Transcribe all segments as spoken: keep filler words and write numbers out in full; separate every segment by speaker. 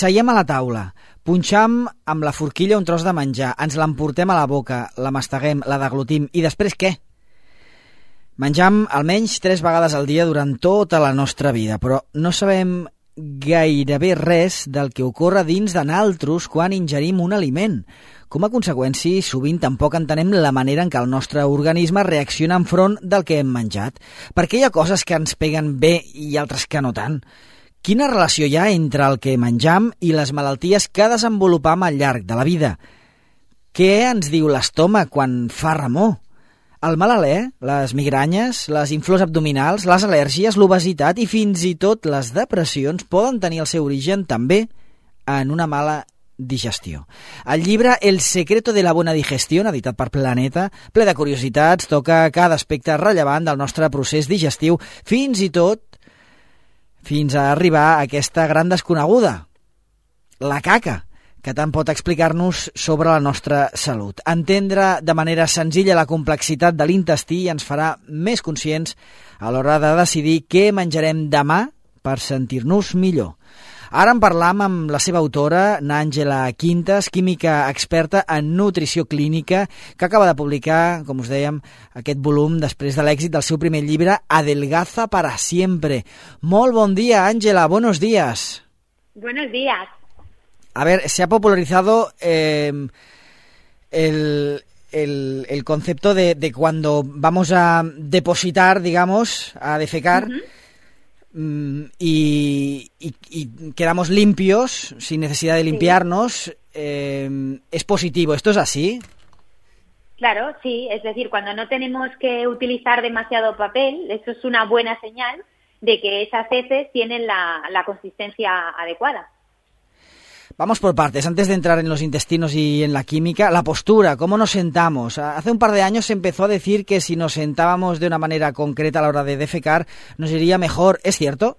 Speaker 1: seiem a la taula, punxam amb la forquilla un tros de menjar, ens l'emportem a la boca, la masteguem, la deglutim, i després què? Menjam almenys tres vegades al dia durant tota la nostra vida, però no sabem gairebé res del que ocorre dins de naltros quan ingerim un aliment. Com a conseqüència, sovint tampoc entenem la manera en què el nostre organisme reacciona enfront del que hem menjat, perquè hi ha coses que ens peguen bé i altres que no tant. Quina relació hi ha entre el que menjam i les malalties que desenvolupam al llarg de la vida? Què ens diu l'estómac quan fa remor? El mal alè, les migranyes, les inflors abdominals, les al·lèrgies, l'obesitat i fins i tot les depressions poden tenir el seu origen també en una mala digestió. El llibre El secreto de la buena digestión, editat per Planeta, ple de curiositats, toca cada aspecte rellevant del nostre procés digestiu, fins i tot fins a arribar a aquesta gran desconeguda, la caca, que tant pot explicar-nos sobre la nostra salut. Entendre de manera senzilla la complexitat de l'intestí ens farà més conscients a l'hora de decidir què menjarem demà per sentir-nos millor. Ara en parlam amb la seva autora, Nàngela Quintas, química experta en nutrició clínica, que acaba de publicar, com us dèiem, aquest volum després de l'èxit del seu primer llibre, Adelgaza para siempre. Molt bon dia, Àngela, buenos días.
Speaker 2: Buenos días.
Speaker 1: A ver, se ha popularizado eh, el, el, el concepto de, de cuando vamos a depositar, digamos, a defecar, uh-huh. Y, y, y quedamos limpios sin necesidad de limpiarnos, sí. eh, es positivo. ¿Esto es así?
Speaker 2: Claro, sí. Es decir, cuando no tenemos que utilizar demasiado papel, eso es una buena señal de que esas heces tienen la, la consistencia adecuada.
Speaker 1: Vamos por partes. Antes de entrar en los intestinos y en la química, la postura, ¿cómo nos sentamos? Hace un par de años se empezó a decir que si nos sentábamos de una manera concreta a la hora de defecar, nos iría mejor. ¿Es cierto?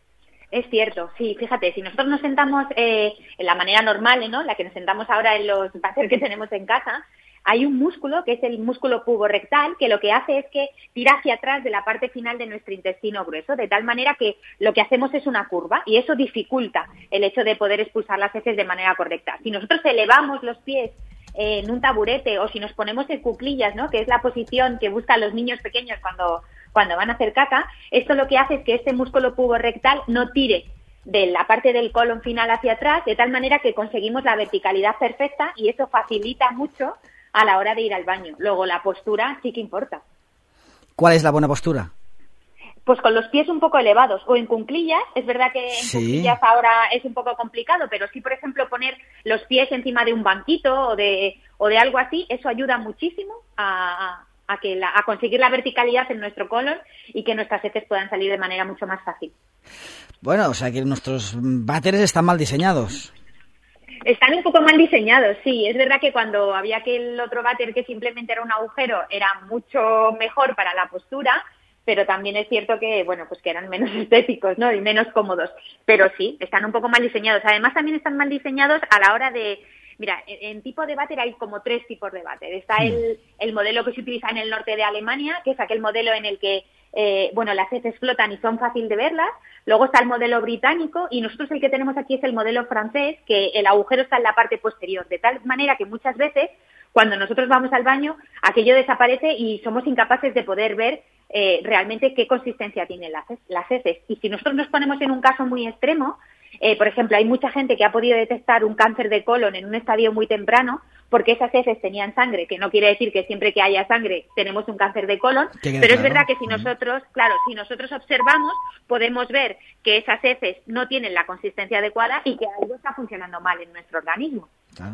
Speaker 2: Es cierto, sí. Fíjate, si nosotros nos sentamos eh, en la manera normal, ¿no? La que nos sentamos ahora en los váteres que tenemos en casa, hay un músculo, que es el músculo puborectal, que lo que hace es que tira hacia atrás de la parte final de nuestro intestino grueso, de tal manera que lo que hacemos es una curva, y eso dificulta el hecho de poder expulsar las heces de manera correcta. Si nosotros elevamos los pies eh, en un taburete, o si nos ponemos en cuclillas, ¿no? Que es la posición que buscan los niños pequeños cuando, cuando van a hacer caca, esto lo que hace es que este músculo puborectal no tire de la parte del colon final hacia atrás, de tal manera que conseguimos la verticalidad perfecta, y eso facilita mucho a la hora de ir al baño. Luego, la postura sí que importa.
Speaker 1: ¿Cuál es la buena postura?
Speaker 2: Pues con los pies un poco elevados o en cuclillas. Es verdad que en sí. cuclillas ahora es un poco complicado, pero sí, por ejemplo, poner los pies encima de un banquito o de, o de algo así, eso ayuda muchísimo a, a, que la, a conseguir la verticalidad en nuestro colon y que nuestras heces puedan salir de manera mucho más fácil.
Speaker 1: Bueno, o sea que nuestros váteres están mal diseñados.
Speaker 2: Están un poco mal diseñados, sí. Es verdad que cuando había aquel otro váter que simplemente era un agujero, era mucho mejor para la postura, pero también es cierto que, bueno, pues que eran menos estéticos, ¿no? Y menos cómodos. Pero sí, están un poco mal diseñados. Además, también están mal diseñados a la hora de... Mira, en, en tipo de váter hay como tres tipos de váter. Está sí. el, el modelo que se utiliza en el norte de Alemania, que es aquel modelo en el que Eh, bueno, las heces flotan y son fácil de verlas. Luego está el modelo británico, y nosotros el que tenemos aquí es el modelo francés, que el agujero está en la parte posterior, de tal manera que muchas veces cuando nosotros vamos al baño aquello desaparece y somos incapaces de poder ver eh, realmente qué consistencia tienen las, las heces. Y si nosotros nos ponemos en un caso muy extremo, eh, por ejemplo, hay mucha gente que ha podido detectar un cáncer de colon en un estadio muy temprano porque esas heces tenían sangre, que no quiere decir que siempre que haya sangre tenemos un cáncer de colon, pero claro. Es verdad que si nosotros, claro, si nosotros observamos, podemos ver que esas heces no tienen la consistencia adecuada y que algo está funcionando mal en nuestro organismo.
Speaker 1: Claro.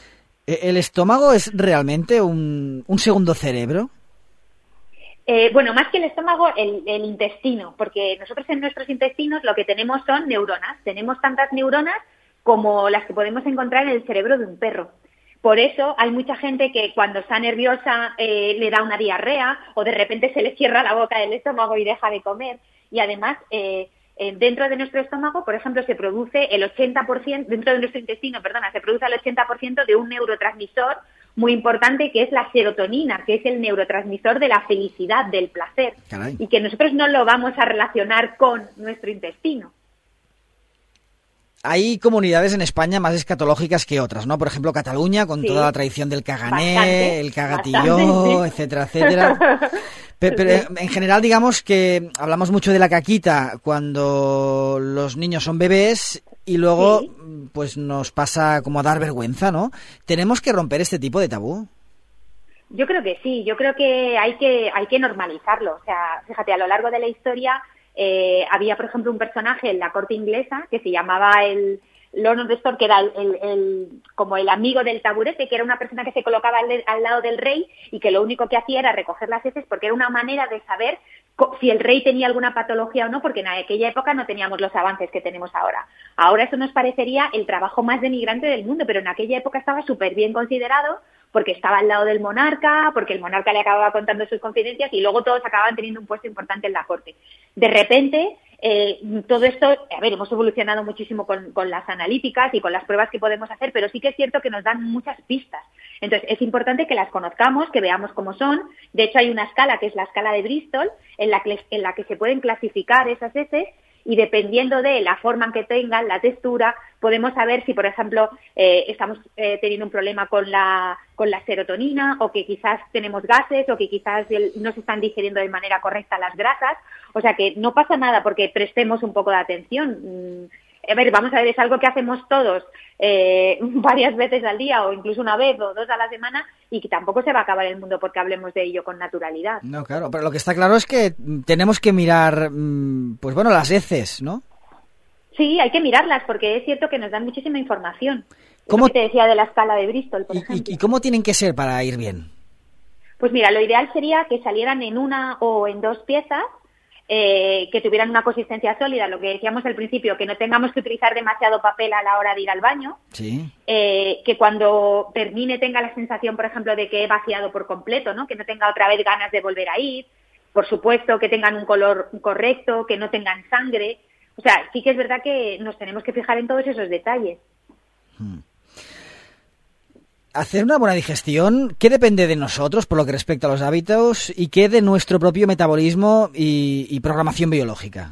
Speaker 1: ¿El estómago es realmente un, un segundo cerebro?
Speaker 2: Eh, bueno, más que el estómago, el, el intestino, porque nosotros en nuestros intestinos lo que tenemos son neuronas. Tenemos tantas neuronas como las que podemos encontrar en el cerebro de un perro. Por eso hay mucha gente que cuando está nerviosa eh, le da una diarrea, o de repente se le cierra la boca del estómago y deja de comer. Y además, eh, eh, dentro de nuestro estómago, por ejemplo, se produce el ochenta por ciento, dentro de nuestro intestino, perdona, se produce el ochenta por ciento de un neurotransmisor muy importante, que es la serotonina, que es el neurotransmisor de la felicidad, del placer. Caray. Y que nosotros no lo vamos a relacionar con nuestro intestino.
Speaker 1: hay comunidades en España más escatológicas que otras, ¿no? Por ejemplo, Cataluña, con sí. toda la tradición del cagané, bastante, el cagatilló, bastante, sí. etcétera, etcétera. Pero, pero en general, digamos que hablamos mucho de la caquita cuando los niños son bebés y luego sí. pues nos pasa como a dar vergüenza, ¿no? ¿Tenemos que romper este tipo de tabú?
Speaker 2: Yo creo que sí, yo creo que hay que hay que normalizarlo. O sea, fíjate, a lo largo de la historia eh, había, por ejemplo, un personaje en la corte inglesa que se llamaba el Lord of the Store, que era el, el, el, como el amigo del taburete, que era una persona que se colocaba al, al lado del rey y que lo único que hacía era recoger las heces, porque era una manera de saber si el rey tenía alguna patología o no, porque en aquella época no teníamos los avances que tenemos ahora. Ahora eso nos parecería el trabajo más denigrante del mundo, pero en aquella época estaba súper bien considerado, porque estaba al lado del monarca, porque el monarca le acababa contando sus confidencias y luego todos acababan teniendo un puesto importante en la corte. De repente, eh, todo esto, a ver, hemos evolucionado muchísimo con, con las analíticas y con las pruebas que podemos hacer, pero sí que es cierto que nos dan muchas pistas. Entonces, es importante que las conozcamos, que veamos cómo son. De hecho, hay una escala, que es la escala de Bristol, en la que, en la que se pueden clasificar esas heces, y dependiendo de la forma en que tengan, la textura, podemos saber si, por ejemplo, eh, estamos eh, teniendo un problema con la con la serotonina, o que quizás tenemos gases, o que quizás el, no se están digiriendo de manera correcta las grasas. O sea que no pasa nada porque prestemos un poco de atención. Mm, a ver, vamos a ver, es algo que hacemos todos eh, varias veces al día, o incluso una vez o dos a la semana, y que tampoco se va a acabar el mundo porque hablemos de ello con naturalidad.
Speaker 1: No, claro, pero lo que está claro es que tenemos que mirar, pues bueno, las heces, ¿no?
Speaker 2: Sí, hay que mirarlas porque es cierto que nos dan muchísima información. ¿Cómo te decía de la escala de Bristol, por
Speaker 1: ¿Y,
Speaker 2: ejemplo?
Speaker 1: ¿Y cómo tienen que ser para ir bien?
Speaker 2: Pues mira, lo ideal sería que salieran en una o en dos piezas, eh, que tuvieran una consistencia sólida, lo que decíamos al principio, que no tengamos que utilizar demasiado papel a la hora de ir al baño,
Speaker 1: sí.
Speaker 2: eh, que cuando termine tenga la sensación, por ejemplo, de que he vaciado por completo, ¿no? Que no tenga otra vez ganas de volver a ir, por supuesto que tengan un color correcto, que no tengan sangre. O sea, sí que es verdad que nos tenemos que fijar en todos esos detalles.
Speaker 1: Hmm. Hacer una buena digestión, ¿qué depende de nosotros por lo que respecta a los hábitos y qué de nuestro propio metabolismo y, y programación biológica?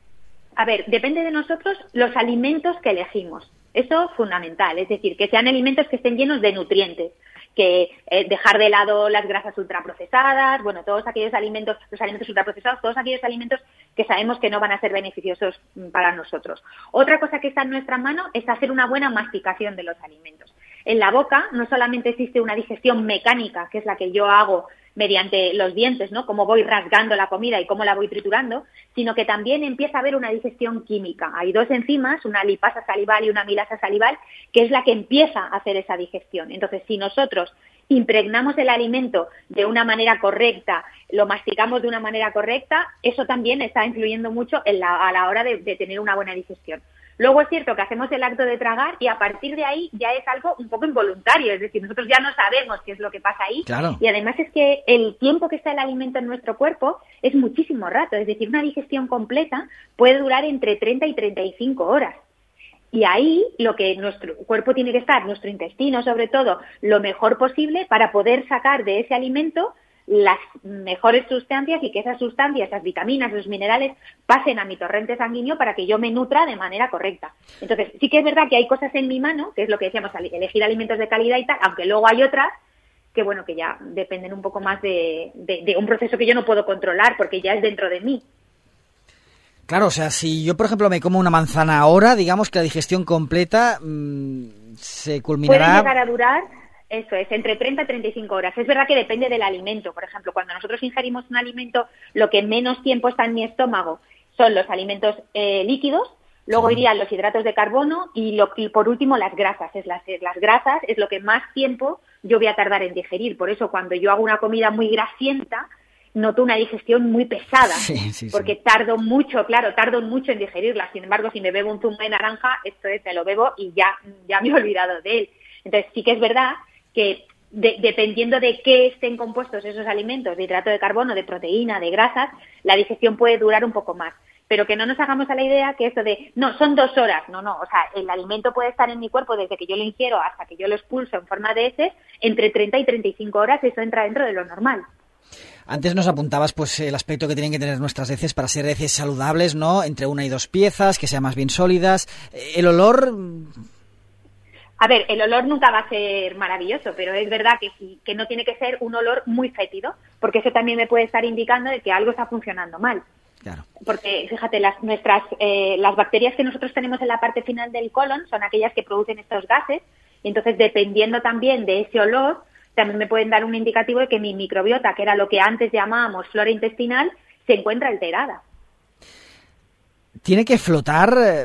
Speaker 2: A ver, depende de nosotros los alimentos que elegimos. Eso es fundamental, es decir, que sean alimentos que estén llenos de nutrientes, que eh, dejar de lado las grasas ultraprocesadas, bueno, todos aquellos alimentos, los alimentos ultraprocesados, todos aquellos alimentos que sabemos que no van a ser beneficiosos para nosotros. Otra cosa que está en nuestra mano es hacer una buena masticación de los alimentos. En la boca no solamente existe una digestión mecánica, que es la que yo hago mediante los dientes, ¿no? Cómo voy rasgando la comida y cómo la voy triturando, sino que también empieza a haber una digestión química. Hay dos enzimas, una lipasa salival y una amilasa salival, que es la que empieza a hacer esa digestión. Entonces, si nosotros impregnamos el alimento de una manera correcta, lo masticamos de una manera correcta, eso también está influyendo mucho en la, a la hora de, de tener una buena digestión. Luego es cierto que hacemos el acto de tragar y a partir de ahí ya es algo un poco involuntario, es decir, nosotros ya no sabemos qué es lo que pasa ahí.
Speaker 1: Claro.
Speaker 2: Y además es que el tiempo que está el alimento en nuestro cuerpo es muchísimo rato, es decir, una digestión completa puede durar entre treinta y treinta y cinco horas. Y ahí lo que nuestro cuerpo tiene que estar, nuestro intestino sobre todo, lo mejor posible para poder sacar de ese alimento las mejores sustancias y que esas sustancias, esas vitaminas, los minerales pasen a mi torrente sanguíneo para que yo me nutra de manera correcta. Entonces, sí que es verdad que hay cosas en mi mano, que es lo que decíamos, elegir alimentos de calidad y tal, aunque luego hay otras que, bueno, que ya dependen un poco más de, de, de un proceso que yo no puedo controlar porque ya es dentro de mí.
Speaker 1: Claro, o sea, si yo, por ejemplo, me como una manzana ahora, digamos que la digestión completa mmm, se culminará...
Speaker 2: Puede llegar a durar... Eso es, entre treinta y treinta y cinco horas. Es verdad que depende del alimento. Por ejemplo, cuando nosotros ingerimos un alimento, lo que menos tiempo está en mi estómago son los alimentos eh, líquidos, luego
Speaker 1: sí.
Speaker 2: irían los hidratos de carbono y, lo, y por último las grasas. Es las, las grasas es lo que más tiempo yo voy a tardar en digerir. Por eso cuando yo hago una comida muy grasienta, noto una digestión muy pesada,
Speaker 1: sí, sí,
Speaker 2: porque
Speaker 1: sí.
Speaker 2: tardo mucho, claro, tardo mucho en digerirla. Sin embargo, si me bebo un zumo de naranja, esto es, me lo bebo y ya, ya me he olvidado de él. Entonces sí que es verdad que de, dependiendo de qué estén compuestos esos alimentos, de hidrato de carbono, de proteína, de grasas, la digestión puede durar un poco más. Pero que no nos hagamos a la idea que esto de, no, son dos horas, no, no, o sea, el alimento puede estar en mi cuerpo desde que yo lo ingiero hasta que yo lo expulso en forma de heces, entre treinta y treinta y cinco horas, eso entra dentro de lo normal.
Speaker 1: Antes nos apuntabas pues el aspecto que tienen que tener nuestras heces para ser heces saludables, ¿no? Entre una y dos piezas, que sean más bien sólidas. El olor...
Speaker 2: A ver, el olor nunca va a ser maravilloso, pero es verdad que sí, que no tiene que ser un olor muy fétido, porque eso también me puede estar indicando de que algo está funcionando mal.
Speaker 1: Claro.
Speaker 2: Porque, fíjate, las nuestras eh, las bacterias que nosotros tenemos en la parte final del colon son aquellas que producen estos gases, y entonces dependiendo también de ese olor, también me pueden dar un indicativo de que mi microbiota, que era lo que antes llamábamos flora intestinal, se encuentra alterada.
Speaker 1: ¿Tiene que flotar eh,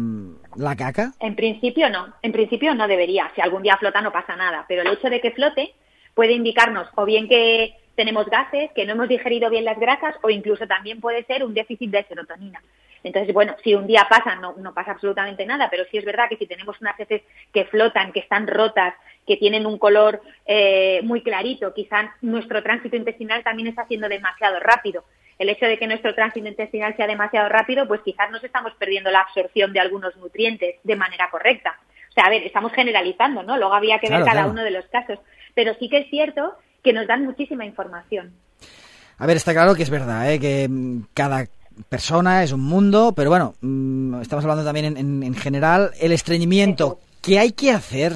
Speaker 1: la caca?
Speaker 2: En principio no, en principio no debería. Si algún día flota no pasa nada, pero el hecho de que flote puede indicarnos o bien que tenemos gases, que no hemos digerido bien las grasas, o incluso también puede ser un déficit de serotonina. Entonces, bueno, si un día pasa, no, no pasa absolutamente nada, pero sí es verdad que si tenemos unas heces que flotan, que están rotas, que tienen un color eh, muy clarito, quizás nuestro tránsito intestinal también está siendo demasiado rápido. El hecho de que nuestro tránsito intestinal sea demasiado rápido, pues quizás nos estamos perdiendo la absorción de algunos nutrientes de manera correcta. O sea, a ver, estamos generalizando, ¿no? Luego había que
Speaker 1: claro,
Speaker 2: ver cada
Speaker 1: claro.
Speaker 2: uno de los casos. Pero sí que es cierto que nos dan muchísima información.
Speaker 1: A ver, está claro que es verdad, ¿eh? Que cada persona es un mundo, pero bueno, estamos hablando también en, en, en general. El estreñimiento, ¿qué hay que hacer?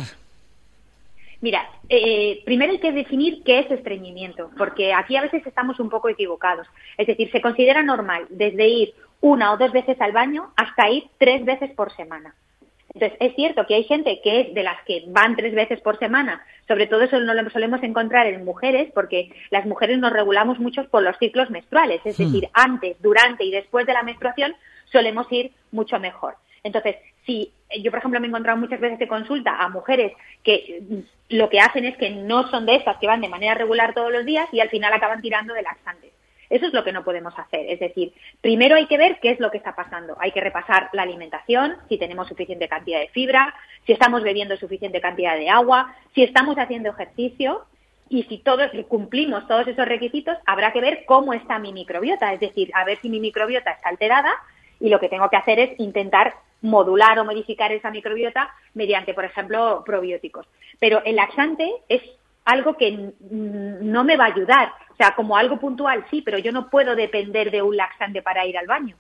Speaker 2: Mira, eh, primero hay que definir qué es estreñimiento, porque aquí a veces estamos un poco equivocados. Es decir, se considera normal desde ir una o dos veces al baño hasta ir tres veces por semana. Entonces, es cierto que hay gente que es de las que van tres veces por semana, sobre todo eso no lo solemos encontrar en mujeres, porque las mujeres nos regulamos mucho por los ciclos menstruales, es
Speaker 1: Hmm.
Speaker 2: decir, antes, durante y después de la menstruación solemos ir mucho mejor. Entonces, si yo, por ejemplo, me he encontrado muchas veces de consulta a mujeres que lo que hacen es que no son de estas que van de manera regular todos los días y al final acaban tirando de laxantes. Eso es lo que no podemos hacer. Es decir, primero hay que ver qué es lo que está pasando. Hay que repasar la alimentación, si tenemos suficiente cantidad de fibra, si estamos bebiendo suficiente cantidad de agua, si estamos haciendo ejercicio, y si todos cumplimos todos esos requisitos, habrá que ver cómo está mi microbiota. Es decir, a ver si mi microbiota está alterada, y lo que tengo que hacer es intentar modular o modificar esa microbiota mediante, por ejemplo, probióticos. Pero el laxante es algo que no me va a ayudar. O sea, como algo puntual sí, pero yo no puedo depender de un laxante para ir al baño.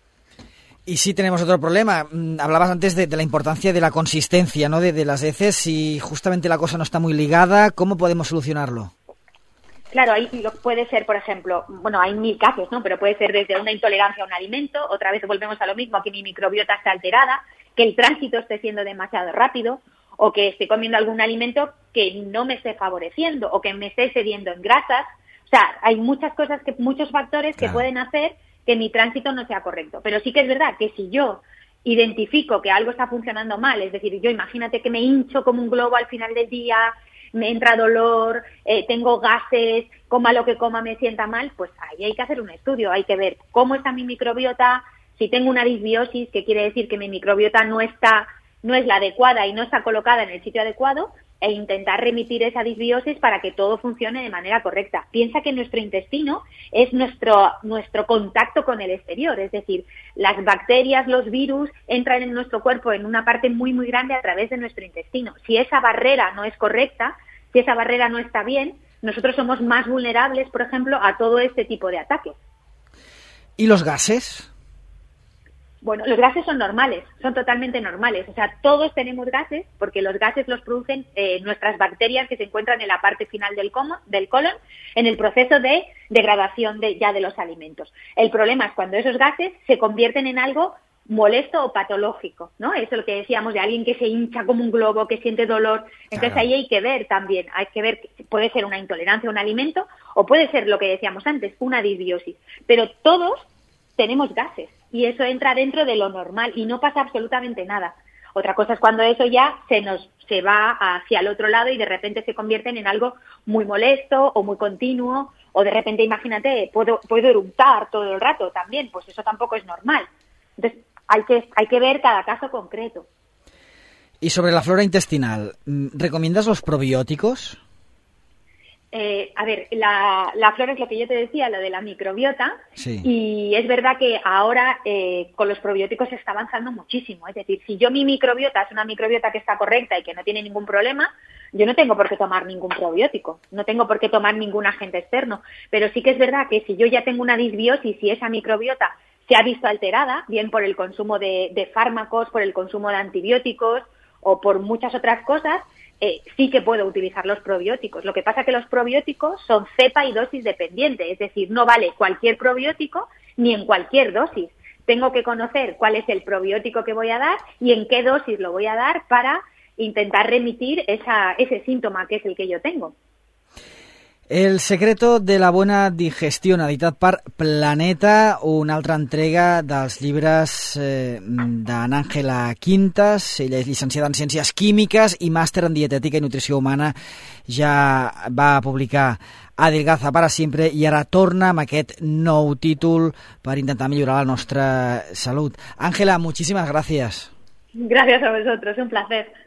Speaker 1: Y sí tenemos otro problema. Hablabas antes de, de la importancia de la consistencia, ¿no? De, de las heces. Si justamente la cosa no está muy ligada, ¿cómo podemos solucionarlo?
Speaker 2: Claro, ahí puede ser, por ejemplo, bueno, hay mil casos, ¿no? Pero puede ser desde una intolerancia a un alimento, otra vez volvemos a lo mismo, que mi microbiota está alterada, que el tránsito esté siendo demasiado rápido, o que esté comiendo algún alimento que no me esté favoreciendo, o que me esté excediendo en grasas. O sea, hay muchas cosas, que muchos factores que
Speaker 1: Claro.
Speaker 2: pueden hacer que mi tránsito no sea correcto. Pero sí que es verdad que si yo identifico que algo está funcionando mal, es decir, yo imagínate que me hincho como un globo al final del día, me entra dolor, eh, tengo gases, coma lo que coma me sienta mal, pues ahí hay que hacer un estudio, hay que ver cómo está mi microbiota, si tengo una disbiosis, que quiere decir que mi microbiota no está, no es la adecuada y no está colocada en el sitio adecuado, e intentar remitir esa disbiosis para que todo funcione de manera correcta. Piensa que nuestro intestino es nuestro, nuestro contacto con el exterior, es decir, las bacterias, los virus entran en nuestro cuerpo en una parte muy, muy grande a través de nuestro intestino. Si esa barrera no es correcta, si esa barrera no está bien, nosotros somos más vulnerables, por ejemplo, a todo este tipo de ataques.
Speaker 1: ¿Y los gases?
Speaker 2: Bueno, los gases son normales, son totalmente normales. O sea, todos tenemos gases porque los gases los producen eh, nuestras bacterias que se encuentran en la parte final del, como, del colon en el proceso de degradación de, ya de los alimentos. El problema es cuando esos gases se convierten en algo molesto o patológico, ¿no? Eso es lo que decíamos de alguien que se hincha como un globo, que siente dolor. Entonces
Speaker 1: Claro.
Speaker 2: ahí hay que ver también, hay que ver, puede ser una intolerancia a un alimento o puede ser lo que decíamos antes, una disbiosis. Pero todos tenemos gases y eso entra dentro de lo normal y no pasa absolutamente nada. Otra cosa es cuando eso ya se nos se va hacia el otro lado y de repente se convierten en algo muy molesto o muy continuo, o de repente, imagínate, puedo puedo eructar todo el rato también, pues eso tampoco es normal. Entonces hay que hay que ver cada caso concreto.
Speaker 1: Y sobre la flora intestinal, ¿recomiendas los probióticos?
Speaker 2: Eh, a ver, la, la flora es lo que yo te decía, lo de la microbiota,
Speaker 1: sí.
Speaker 2: Y es verdad que ahora eh, con los probióticos se está avanzando muchísimo. Es decir, si yo mi microbiota es una microbiota que está correcta y que no tiene ningún problema, yo no tengo por qué tomar ningún probiótico, no tengo por qué tomar ningún agente externo. Pero sí que es verdad que si yo ya tengo una disbiosis y esa microbiota se ha visto alterada, bien por el consumo de, de fármacos, por el consumo de antibióticos o por muchas otras cosas, Eh, sí que puedo utilizar los probióticos. Lo que pasa es que los probióticos son cepa y dosis dependientes, es decir, no vale cualquier probiótico ni en cualquier dosis. Tengo que conocer cuál es el probiótico que voy a dar y en qué dosis lo voy a dar para intentar remitir esa, ese síntoma que es el que yo tengo.
Speaker 1: El secreto de la buena digestió, editat per Planeta, una altra entrega dels llibres eh, d'Àngela Quintas. Ella és llicenciada en Ciències Químiques i màster en Dietètica i Nutrició Humana. Ja va publicar Adelgaza para siempre i ara torna amb aquest nou títol per intentar millorar la nostra salut. Àngela, muchísimas gracias.
Speaker 2: Gracias a vosotros, un placer.